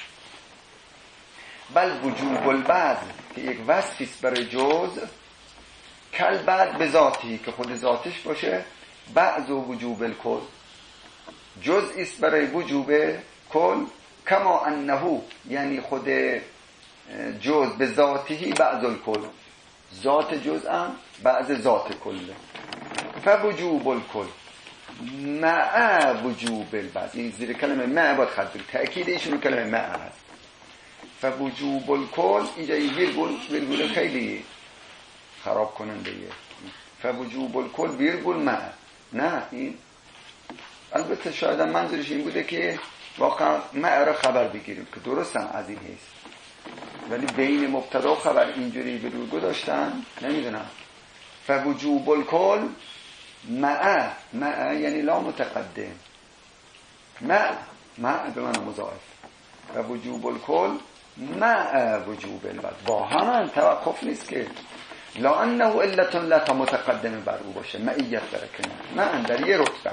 S1: بل وجوب البعض که یک وصفیست برای جز کل بعض به ذاتی که خود ذاتش باشه بعض و وجوب الکل جزئیست برای وجوب کل کما انه یعنی خود جز به ذاتی بعض الکل ذات جز هم بعض ذات کله. فوجوب الکل مع وجوب البعض. این زیر کلمه مع باید خط بگید تأکید ایشون کلمه مع هست. فوجوب الکل اینجا این ویرگول خیلی خراب کننده ایه. فوجوب الکل ویرگول مع نه این البته شاید منظورش این بوده که واقعا مع را خبر بگیریم که درست هم از این هست ولی بین مبتدا و خبر اینجوری به رو گذاشتن نمیدونم. فوجوب الکل مع یعنی لا متقدم مع به معنی مضاعف. فوجوب الکل مع وجوب البعض با هم توقف نیست که لا انه علت لا متقدم بر او باشه معیت برکنه نه در یه رتبه.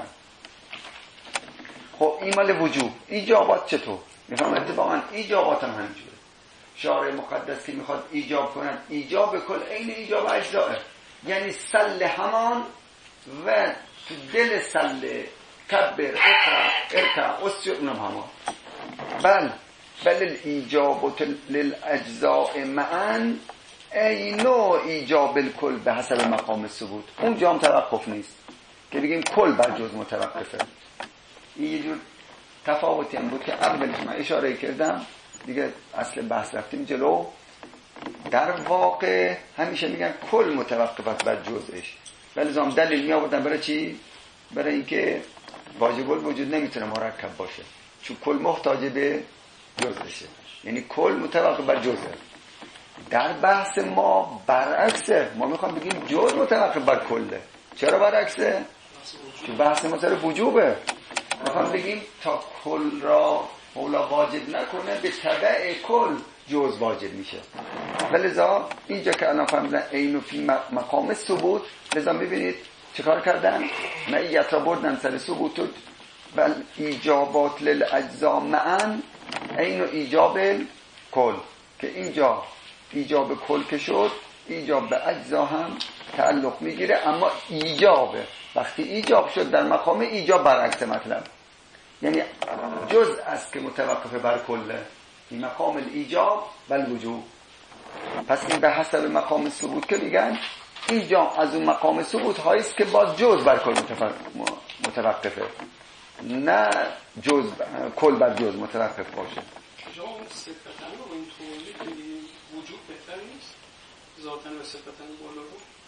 S1: خب این مال وجوب ایجابات چطور؟ میفهم اتفاقا ایجابات هم همینجوره. شارع مقدس که میخواد ایجاب کنن ایجاب کل عین ایجاب اجزاه یعنی سل همان و تو دل سل کبر ارکع اسجد اونم همان. بل الایجاب للاجزاء معا عین ایجاب الکل به حسب مقام ثبوت. اونجا هم توقف نیست که بگیم کل بر جز متوقفه. این یه جور تفاوتی هم بود که اولش من اشاره کردم دیگه اصل بحث رفتیم جلو. در واقع همیشه میگن کل متوقفت بر جزءش ولی زام دلیل می آوردن برای چی؟ برای اینکه واجب الوجود نمیتونه مرکب باشه چون کل محتاج به جزءشه یعنی کل متوقف بر جزء. در بحث ما برعکسه ما میخوام بگیم جزء متوقف بر کله. چرا برعکسه؟ چون بحث ما سر وجوبه. میخوام بگیم تا کل را مولا واجب نکنه به تبع کل جز واجب میشه. ولذا اینجا که الان فهمیدن عین فی مقام ثبوت لذا میبینید چیکار کردن؟ معیت را بردن سر ثبوت بل ایجابات للاجزاء معا عین ایجاب کل که اینجا ایجاب کل که شد ایجاب به اجزا هم تعلق میگیره اما ایجابه وقتی ایجاب شد در مقام ایجاب برعکس مطلب یعنی جز است که متوقف بر کله این مقام الایجاب بل وجوب. پس این به حسب مقام ثبوت که میگن اینجا از اون مقام ثبوت هاییست که باز جز بر کل متوقفه نه جز کل بر جز متوقف باشه.
S2: جا اون صفتن رو این طوری که وجود بهتر نیست ذاتن و صفتن بالا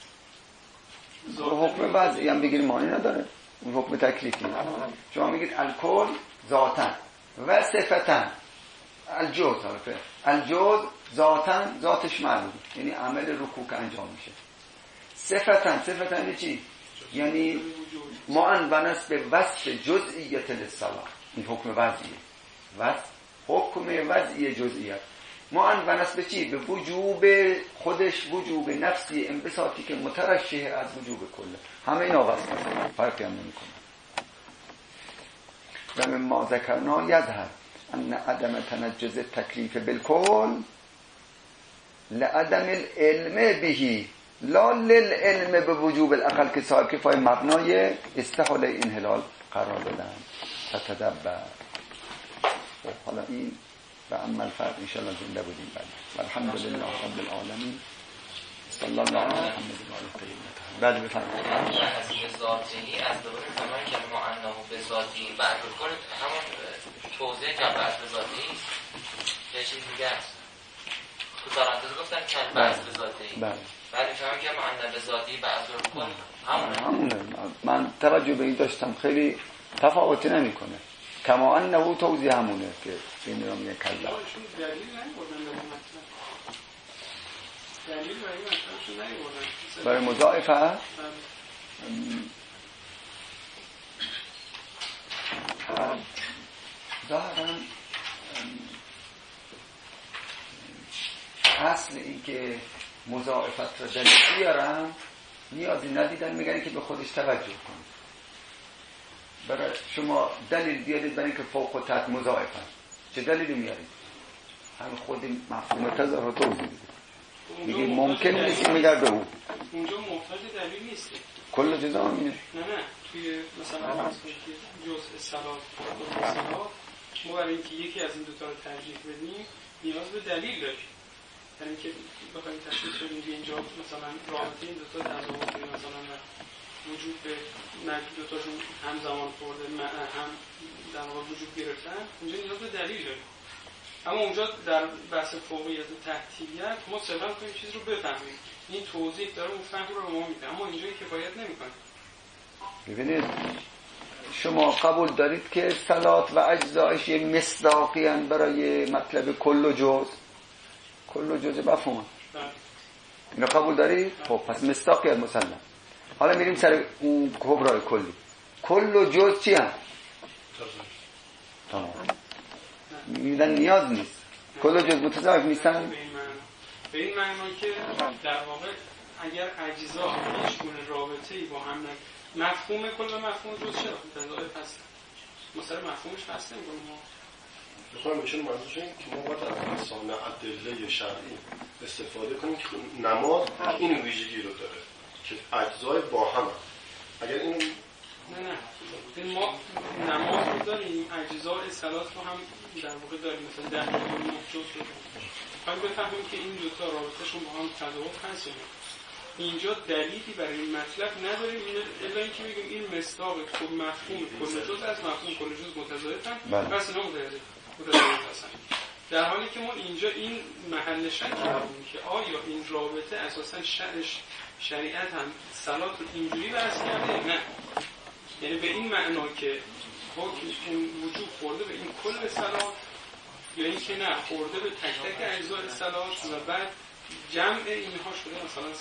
S2: رو
S1: حکم وضعی هم بگیر معنی نداره، اون حکم تکلیفی. شما میگید الکل ذاتن و صفتن، الجوز ذاتن، ذاتش معلوم، یعنی عمل رکوع که انجام میشه. صفتن چی؟ یعنی معنونس به وصف جزئیت للصلاة، این حکم وضعیه، حکم وضعی جزئیت. معنونس به چی؟ به وجوب خودش، وجوب نفسی انبساطی که مترشح از وجوب کله. همه اینا وصف هست، فرقی هم نمی کنه. و من ما ذکرنا یظهر ان عدم تنجز التکلیف بالکل لعدم العلم بهی لا للعلم به وجوب الاقل که صاحب کفای مبنای استحاله انحلال قرار دادن. فتدبر. حالا این و اما الفرق انشاءالله زنده بودیم بعد. الحمدلله رب العالمین. صلی الله علی محمد و آله الطاهرین. بعد بفرمایید.
S6: از ذاتی از دوباره زمان که ما انه به ذاتی بعد کل همون توضیح که بعد به ذاتی یه چیز دیگه است. تو پرانتز گفتن که بعد به ذاتی.
S1: بله.
S6: بعد شما که ما انه به ذاتی بعد کل
S1: همونه. من توجه به این داشتم، خیلی تفاوتی نمیکنه. کما انه توضیح همونه که این رو میگه کلا.
S2: دلیل نمی‌بردن به مطلب. دلیل برای مطلبشون نمی‌بردن.
S1: برای مضاعفه ظاهراً اصل این که مضاعفت را دلیل بیارم نیازی ندیدن، میگن که به خودش توجه کنید. برای شما دلیل بیارید برای اینکه فوق و تحت مضاعفن، چه دلیلی میارید؟ هم خود مفهوم تظاهر توضیح میده. میگه ممکن نیست میگرده او
S2: اونجا محتاج دلیل نیست.
S1: کل جزا همینه.
S2: نه توی مثلا جزء صلات ما برای اینکه یکی از این دوتا رو ترجیح بدیم نیاز به دلیل داریم. یعنی که بخوایم تشخیص بدیم که اینجا مثلا رابطه این دوتا تضاد مثلا وجود به دوتاشون همزمان خورده هم در واقع وجود گرفتن، اونجا نیاز به دلیل داریم. اما اونجا در بحث فوقیت و تحتیلیت ما صرفا کنیم چیز رو بفهمیم، این توضیح داره اون فهم رو ما میده، اما اینجا کفایت نمیکنه.
S1: ببینید شما قبول دارید که صلات و اجزایش یه مصداقی هستند برای مطلب کل و جز مفهوم. اینا قبول دارید؟ خب پس مصداقی از مسلم. حالا میریم سر اون کبرای کلی. کل و جز چی هم؟ تمام. میدن نیاز نیست. کل و جز متضاعف نیستن؟
S2: به این معنی که در واقع اگر اجزا هیچ گونه رابطه‌ای با هم مفهوم کل و مفهوم جز چرا متضاعف هستن؟ مثلا مفهومش هست نمی‌کنه ما.
S4: بخوام میشون منظورش اینه که ما باید از اساسان ادله شرعی استفاده کنیم که نماز این ویژگی رو داره که اجزای با هم. اگر این
S2: نه ما نماز رو داریم، اجزای صلات رو هم در واقع داریم، مثلا 10 میلیون جز رو داریم. بفهمیم که این دوتا رابطه‌شون با هم تضاد هست. اینجا دلیلی برای این مطلب نداریم الا اینکه بگیم این مصداق کل مفهوم کل جز از مفهوم کل جز متضادن، پس اینا متضاد هستن. در حالی که ما اینجا این محل شک داریم که آیا این رابطه اساسا شریعت هم صلات رو اینجوری بحث کرده؟ نه، یعنی به این معنا که حکم وجود خورده به این کل صلات، یا این که نه خورده به تک تک اجزای صلات و بعد جمع اینها شده مثلا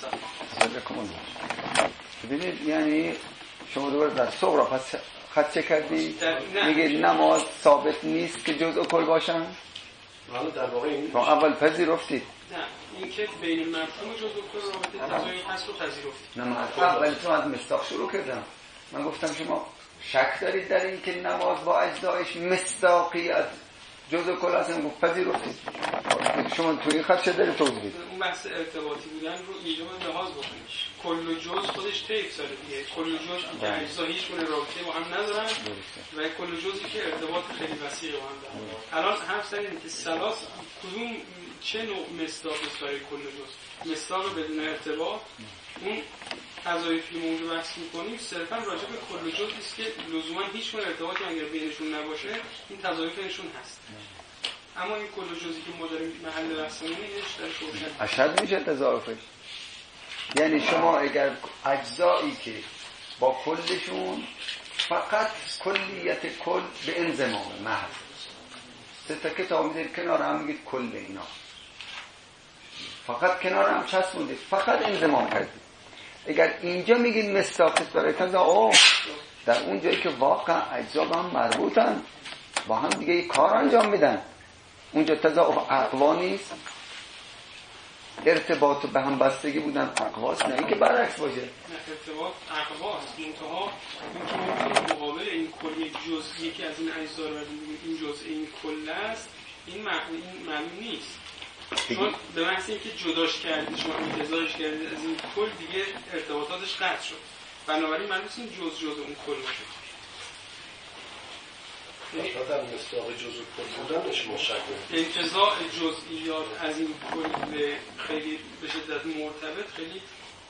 S2: صلات.
S1: ببینید یعنی شما دوباره در صغرا پس خط چه کردی؟ میگه نماز ثابت نیست که جزء کل باشن؟
S4: حالا در واقع این
S1: اول پذیرفتید.
S2: نه این که بین مفهوم جزء کل رابطه تضاد هست رو پذیرفتید.
S1: نه من اول تو از مصداق شروع کردم. من گفتم شما شک دارید در این که نماز با اجزایش مصداقیت جزء کل هستن، گفت پذیرفتید. شما توی این خط چه داری توضیح بدید؟
S2: اون بحث ارتباطی بودن رو اینجا باید لحاظ بکنید. کل و جز خودش طیف ساله دیگه. کل و جز که اجزا هیچ گونه رابطه با هم ندارن و کل و جزی که ارتباط خیلی وسیع با هم دارن. الان حرف زدیم که صلات کدوم چه نوع مصداقی برای کل و جز؟ مصداق بدون ارتباط اون قضایی که موضوع بحث می‌کنیم صرفا راجع به کل و جز است که لزوما هیچ گونه ارتباطی اگر بینشون نباشه این تضایفشون هست. اما این کل و جزی که ما داریم محل بحثمون اینش در روشن
S1: اشد میشه تضاعفش. یعنی شما اگر اجزایی که با کلشون فقط کلیت کل به انضمام محض، سه تا کتاب میذارید کنار هم میگید کل اینا، فقط کنار هم چسبوندید، فقط انضمام کردید. اگر اینجا میگید مصداق برای تضاعف، در اون جایی که واقعا اجزا با هم مربوطن، با هم دیگه یک کار انجام میدن، اونجا تضاعف اقوا نیست، ارتباط به هم بستگی بودن اقواست، نه اینکه برعکس باشه.
S2: نه ارتباط اقواست، منتها اینکه مقابل این کل یک جزئی که از این اجزا رو این جزء این کل است، این معلوم نیست. چون به محض اینکه جداش کردید، شما انتزاعش کردید از این کل، دیگه ارتباطاتش قطع شد. بنابراین معلوم نیست این جزء اون کل باشه.
S4: مثلا مصداق جزء کل بودنش مشکل
S2: انتزاع جزئیات از این کل خیلی به شدت مرتبط خیلی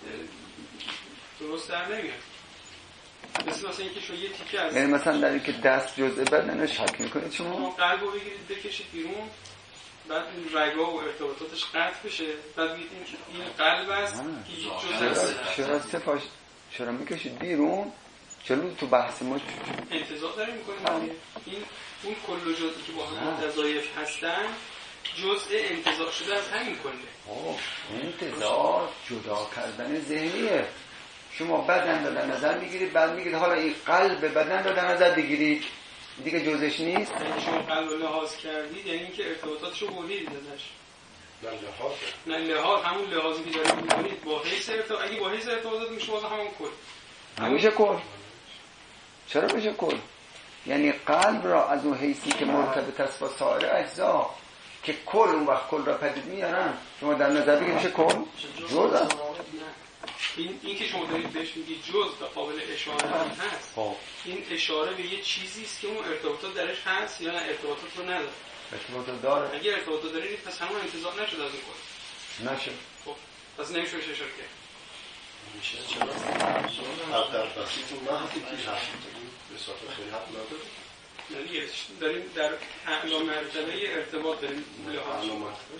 S2: درست در نمیاد. مثلا اینکه شما یه تیکه از
S1: یعنی مثلا در اینکه دست جزء بدنه شک میکنید شما
S2: قلب رو بگیرید بکشید بیرون، بعد این رگا و ارتباطاتش قطع بشه، بعد بگید این قلب است که جزء
S1: چرا میکشید بیرون؟ چلو تو بحث ما
S2: انتزاع داریم میکنیم. این اون کل و جزئی که با هم متضایف هستن جزء انتزاع شده از همین کله.
S1: انتزاع جدا کردن ذهنیه. شما بدن رو در نظر میگیرید، بعد میگید حالا این قلب بدن رو در نظر بگیرید، دیگه جزش نیست.
S2: یعنی شما قلب رو لحاظ کردید، یعنی اینکه ارتباطاتش رو بردید ازش. نه لحاظ همون لحاظی که دارید میکنید با حیث ارتباط، اگه با حیث ارتباطات میشه باز همون کل.
S1: نمیشه کل. چرا میشه کل؟ یعنی قلب را از اون حیثی که مرتبط است با سایر اجزا که کل اون وقت کل را پدید میارن، شما در نظر بگیرید میشه کل؟ جز
S2: این که شما دارید بهش میگید جز و قابل اشاره هم هست. این اشاره به یه چیزی است که اون ارتباطات درش هست یا نه ارتباطات رو نداره؟
S1: ارتباطات داره.
S2: اگه ارتباطات داره پس همون انتزاع نشد از این کل.
S1: نشه.
S2: خب پس نمیشه بهش اشاره کرد.
S4: میشه چرا؟ در بسیط محضی که هست به صورت خیلی حق نداره.
S2: یعنی داریم در اعلی مرتبه ارتباط داریم لحاظ.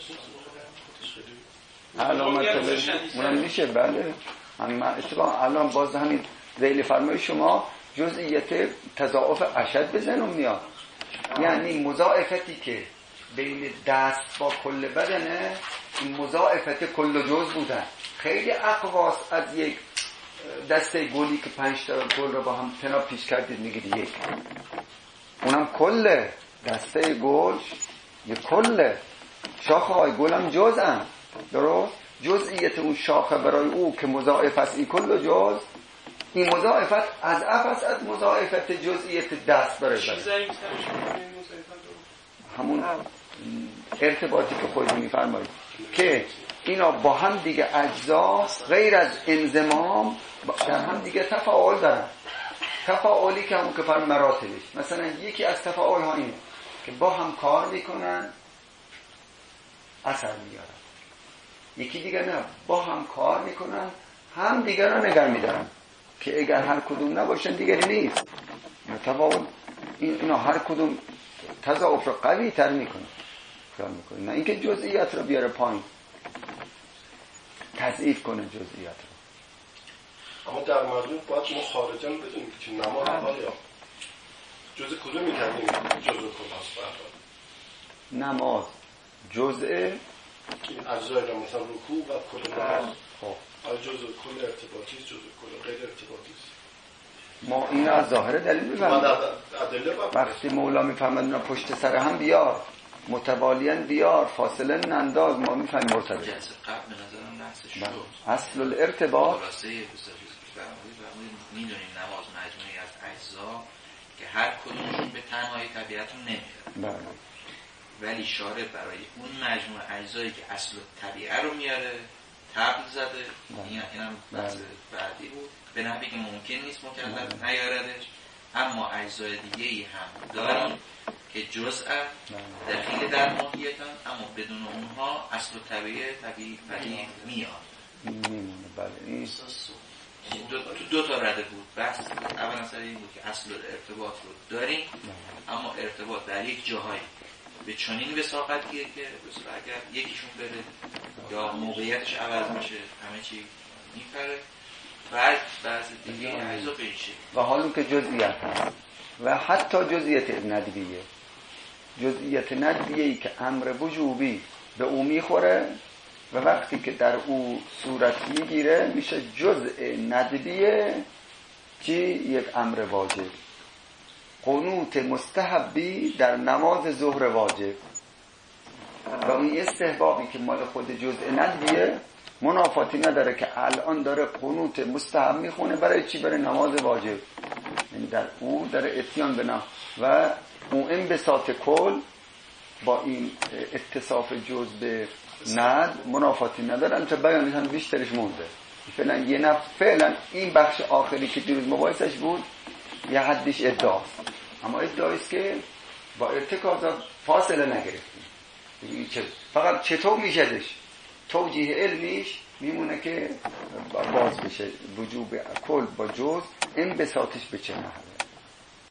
S1: اعلی مرتبه اونم میشه. بله من اتفاقا الان باز همین ذیل فرمای شما جزئیت تضاعف اشد به ذهنم میاد. یعنی مضاعفتی که بین دست با کل بدنه، این مضاعفت کل و جز بودن خیلی اقواست از یک دسته گلی که 5 تا گل رو با هم تناب پیش کردید میگید یک، اونم کله. دسته گل یه کله، شاخه های گل هم جزءن، درست؟ جزئیت اون شاخه برای او که مضاعف است این کل و جز، این مضاعفت از افس از مضاعفت جزئیت دست برای بدن. همون ارتباطی که خودتون میفرمایید که اینا با هم دیگه اجزا غیر از انضمام در هم دیگه تفاعل دارن. تفاعلی که همون که فرم مراتبش، مثلا یکی از تفاعل ها اینه که با هم کار میکنن اثر میارن، یکی دیگه نه، با هم کار میکنن هم دیگر رو نگر میدارن که اگر هر کدوم نباشن دیگری نیست. تفاعل اینا هر کدوم تضاعف رو قوی تر میکنه، نه اینکه جزئیات رو بیاره پایین، تضعیف کنه جزئیات رو.
S4: اما در مورد باید ما خارجا بدونیم که نماز آیا جزء کدوم می‌کنیم؟ جزء کل هست بردار
S1: نماز جزء
S4: این اجزای را مثلا رکوع و کل نماز. خب آیا جزء کل ارتباطی است، جزء کل غیر ارتباطی است؟
S1: ما این از ظاهر دلیل می‌فهمیم. وقتی مولا می‌فهمد اینا پشت سر هم بیار، متوالیاً بیار، فاصله ننداز، ما می‌فهمیم مرتبط.
S5: جلسه قبل به نظرم نحسش شد.
S1: اصل الارتباط
S5: میدونیم نماز مجموعی از اجزا که هر کدومشون به تنهایی طبیعت رو نمیاره.
S1: بله.
S5: ولی شارع برای اون مجموعه اجزایی که اصل طبیعه رو میاره تبل زده. این هم بحث بعدی بود. به نحوی که ممکن نیست مکلف نیاردش، اما اجزای دیگه‌ای هم داریم که جزء دخیل در ماهیتن، اما بدون اونها اصل طبیعی میاد.
S1: بله. این
S5: دو تا رده بود. بحث اولا سر این بود که اصل ارتباط رو داریم، اما ارتباط در یک جاهایی به چنین وساقتیه که اگر یکیشون بره یا موقعیتش عوض میشه همه چی میپره، بعد بعضی دیگه اجزا به این شکل.
S1: و حالا که جزئیت هست و حتی جزئیت ندبیه، جزئیت ندبیه‌ای که امر وجوبی به او میخوره و وقتی که در او صورت میگیره میشه جزء ندبیه چی؟ یک امر واجب. قنوت مستحبی در نماز ظهر واجب و این استحبابی که مال خود جزء ندبیه منافاتی نداره که الان داره قنوت مستحب میخونه برای چی؟ برای نماز واجب. یعنی در او داره اتیان بنا و اون انبساط کل با این اتصاف جز به ند منافاتی ندارن تا بیانش هم بیشترش مونده. فعلا این بخش آخری که دیروز مباحثش بود یه حدیش ادعاست، اما ادعاییست که با ارتکازات فاصله نگرفتیم. فقط چطور میشدش توجیه علمیش میمونه که باز بشه وجوب کل با جز انبساطش به چه نحوه.